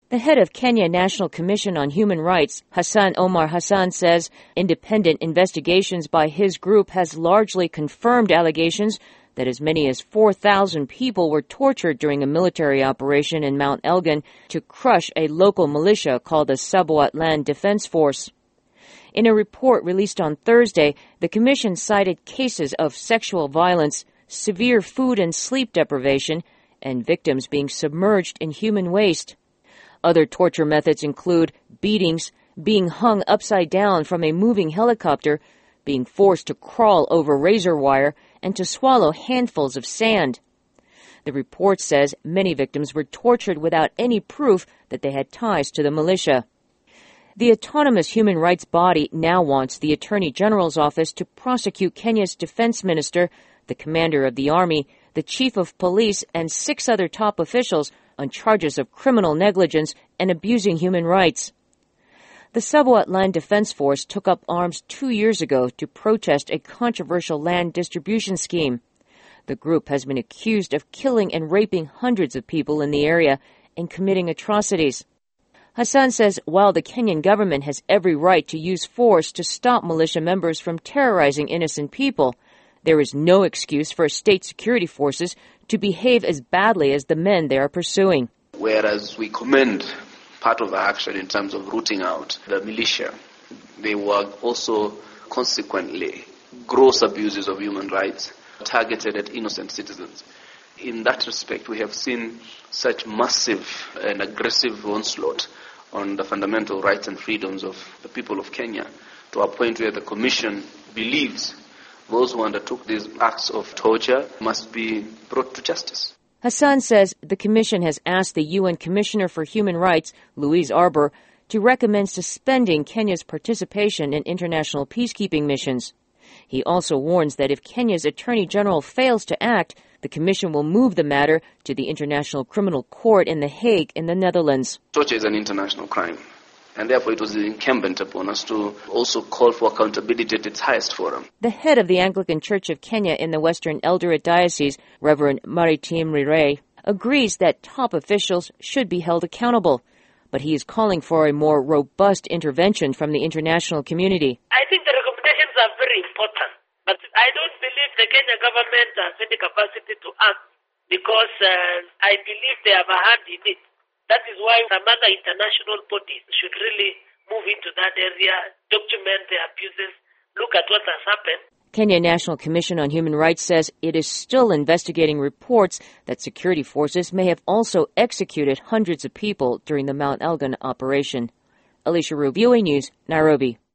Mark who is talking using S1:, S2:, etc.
S1: The head of Kenya National Commission on Human Rights, Hassan Omar Hassan, says independent investigations by his group has largely confirmed allegations that as many as 4,000 people were tortured during a military operation in Mount Elgon to crush a local militia called the Sabwat Land Defense Force. In a report released on Thursday, the commission cited cases of sexual violence, severe food and sleep deprivation, and victims being submerged in human waste. Other torture methods include beatings, being hung upside down from a moving helicopter, being forced to crawl over razor wire, and to swallow handfuls of sand. The report says many victims were tortured without any proof that they had ties to the militia. The autonomous human rights body now wants the Attorney General's office to prosecute Kenya's defense minister, the commander of the army, the chief of police, and 6 other top officials on charges of criminal negligence and abusing human rights. The Sabwat Land Defense Force took up arms 2 years ago to protest a controversial land distribution scheme. The group has been accused of killing and raping hundreds of people in the area and committing atrocities. Hassan says while the Kenyan government has every right to use force to stop militia members from terrorizing innocent people, there is no excuse for state security forces to behave as badly as the men they are pursuing.
S2: Whereas we commend part of the action in terms of rooting out the militia, they were also consequently gross abuses of human rights targeted at innocent citizens. In that respect, we have seen such massive and aggressive onslaught on the fundamental rights and freedoms of the people of Kenya to a point where the Commission believes those who undertook these acts of torture must be brought to justice.
S1: Hassan says the Commission has asked the UN Commissioner for Human Rights, Louise Arbour, to recommend suspending Kenya's participation in international peacekeeping missions. He also warns that if Kenya's Attorney General fails to act, the Commission will move the matter to the International Criminal Court in The Hague in the Netherlands.
S2: Torture is an international crime, and therefore it was incumbent upon us to also call for accountability at its highest forum.
S1: The head of the Anglican Church of Kenya in the Western Eldoret Diocese, Reverend Maritim Rirei, agrees that top officials should be held accountable, but he is calling for a more robust intervention from the international community.
S3: I think the recommendations are very important, but I don't believe the Kenya government has any capacity to act because I believe they have a hand in it. That is why some other international bodies should really move into that area, document the abuses, look at what has happened.
S1: Kenya National Commission on Human Rights says it is still investigating reports that security forces may have also executed hundreds of people during the Mount Elgon operation. Alicia Rubio, News, Nairobi.